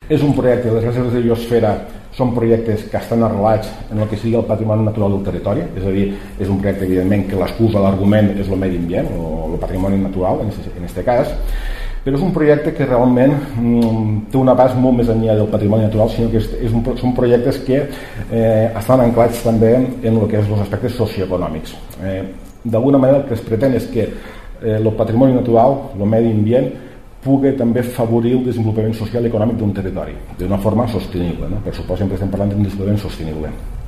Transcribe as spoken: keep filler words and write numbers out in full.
És un projecte, les reserves de biosfera són projectes que estan arrelats en el que sigui el patrimoni natural del territori, és a dir, és un projecte evidentment que l'excusa, l'argument és el medi ambient o el patrimoni natural en aquest cas, però és un projecte que realment mm, té un abast molt més enllà del patrimoni natural, sinó que és, és un, són projectes que eh, estan anclats també en el que és els aspectes socioeconòmics. Eh, D'alguna manera el que es pretén és que eh, el patrimoni natural, el medi ambient, pugui també favorir el desenvolupament social i econòmic d'un territori d'una forma sostenible, no? Per suposo sempre estem parlant d'un desenvolupament sostenible.